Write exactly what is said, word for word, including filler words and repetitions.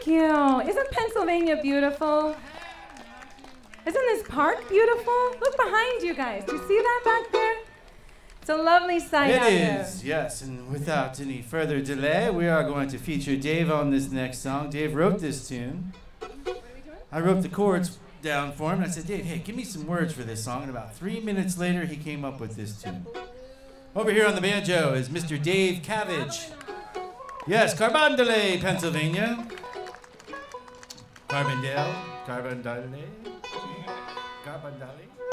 you. Isn't Pennsylvania beautiful? Isn't this park beautiful? Look behind you guys. Do you see that back there? It's a lovely sight It out is, there. yes. And without any further delay, we are going to feature Dave on this next song. Dave wrote this tune. I wrote the chords down for him, and I said, Dave, hey, give me some words for this song. And about three minutes later, he came up with this tune. Over here on the banjo is Mister Dave Cabbage. Yes, Carbondale, Pennsylvania. Carbondale, Carbondale, Carbondale.